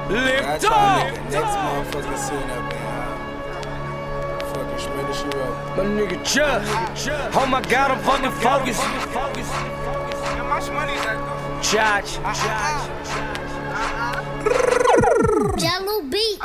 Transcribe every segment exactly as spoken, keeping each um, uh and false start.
Lift up! Next motherfucker seen up there. Fucking Shredder, she wrote. My nigga Chuck. Oh my god, I'm fucking focused. How much money is that though? Charge. Jello beats.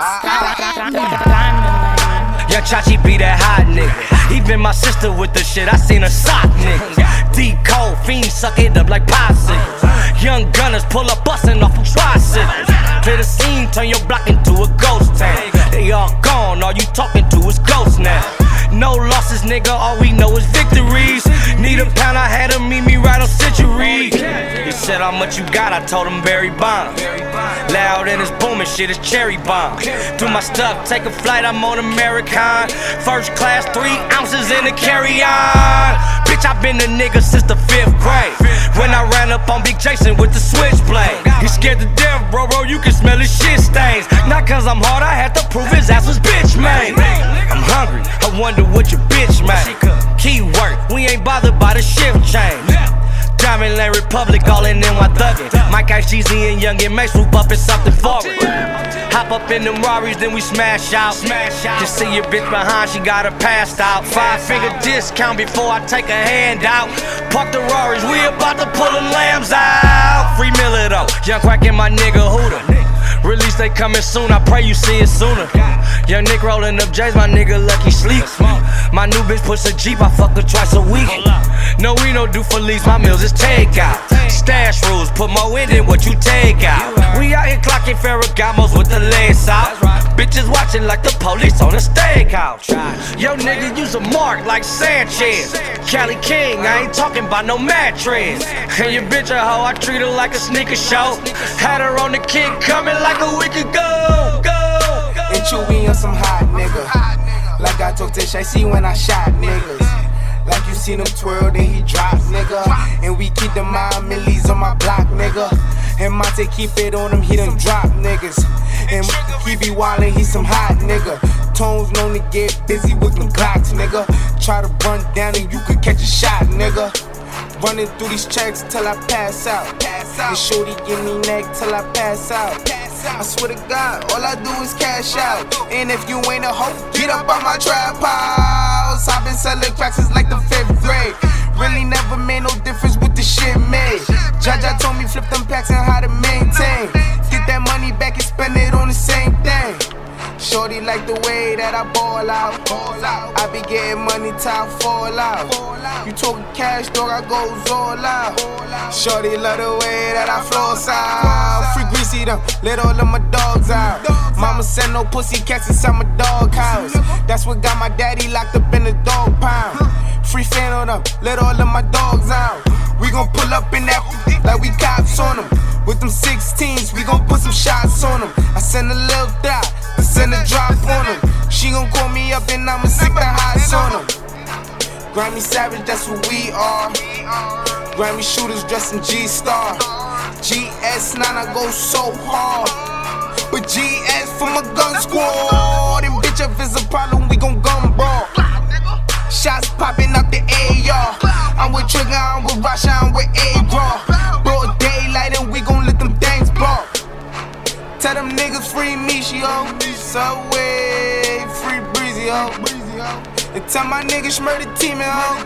Young Chachi be that hot nigga. Even my sister with the shit, I seen her sock nigga. D cold fiends suck it up like popsicles. Young gunners pull up bustin' off of bicycles. Clear the scene, turn your block into a ghost town. They all gone, all you talking to is ghosts now. No losses, nigga, all we know is victories. Need a pound, I had him meet me right on Century. He said how much you got, I told him Barry Bonds. Loud and it's booming, shit is cherry bomb. Do my stuff, take a flight, I'm on American. First class, three ounces in the carry-on. Bitch, I been a nigga since the fifth grade. When I ran up on Big Jason with the switchblade. He scared to death, bro, bro, you can smell his shit stains. Not cause I'm hard, I had to prove his ass was bitch made. I'm hungry, I wonder what your bitch made. Keyword, we ain't bothered by the shift change. Diamond Lane Republic, all in N Y thuggin'. Mike Ice, G Z, and Young and May swoop up in something foreign. Hop up in them Rarries, then we smash out. Just see your bitch behind, she got her passed out. Five finger discount before I take a hand out. Park the Rarries, we about to pull them lambs out. Free Miller though, Young Quack and my nigga Hooter. Release they coming soon, I pray you see it sooner. Young Nick rolling up J's, my nigga Lucky Sleep. My new bitch push a Jeep, I fuck her twice a week. No, we don't do for lease, my meals is takeout. Stash rules, put more in than what you take out. We out here clocking Ferragamos with the lace out. Bitches watching like the police on a stakeout. Yo nigga use a mark like Sanchez. Cali King, I ain't talking about no mattress. And your bitch a hoe, I treat her like a sneaker show. Had her on the kick coming like a week ago. Go, go. And Chewy on some hot nigga. Like I told Tish, I see when I shot niggas. Like you seen him twirl, then he drop, nigga. And we keep the mind millies on my block, nigga. And Monte keep it on him, he done drop niggas. And he be wildin', he some hot nigga. Tones known to get busy with them Glocks, nigga. Try to run down and you could catch a shot, nigga. Running through these checks till I pass out. And shorty give me neck till I pass out. I swear to God, all I do is cash out. And if you ain't a hoe, get up on my trap house. I've been selling cracks since like the fifth grade. Really never made no difference with the shit made. Jaja told me flip them packs and how to maintain. Get that money back and spend it on the same thing. Shorty like the way that I ball out. I be getting money till I fall out. You talking cash, dog, I goes all out. Shorty love the way that I floss out. Free greasy them, let all of my dogs out. Mama send no pussy cats inside my dog house. That's what got my daddy locked up in the dog pound. Free fan on them, let all of my dogs out. We gon' pull up in that like we cops on them. With them sixteens, we gon' put some shots on them. I send a little dot, I send a drop on them. She gon' call me up and I'ma stick the highs on them. Grammy Savage, that's who we are. Grammy shooters dressed in G-Star. G S nine, I go so hard. But G S for my gun squad. And bitch, if it's a problem, we gon' gun brawl. Shots popping up the A R. I'm with Trigger, I'm with Rasha, I'm with A-Raw. Broad daylight and we gon' let them things ball. Tell them niggas free Michio. Subway, free Breezy, ho. And tell my niggas murder team, ho.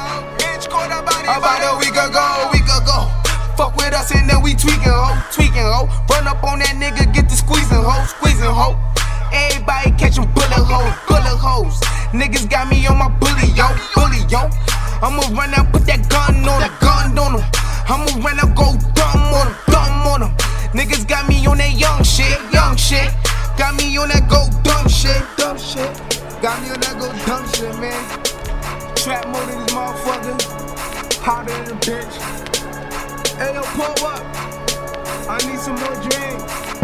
About a week ago, week ago. Fuck with us and then we tweaking, ho. Tweaking, ho. Run up on that nigga, get the squeezing, ho. Squeezing, ho. Everybody catching bullet holes, bullet holes. Niggas got me on my bully, yo, bully, yo. I'ma run out, put that gun on him, gun on him. I'ma run out, go dumb on him, dumb on him. Niggas got me on that young shit, young shit. Got me on that go dumb shit, dumb shit. Got me on that go dumb shit, man. Trap mode in this motherfucker. Hotter than a bitch. Hey, yo, pull up. I need some more drinks.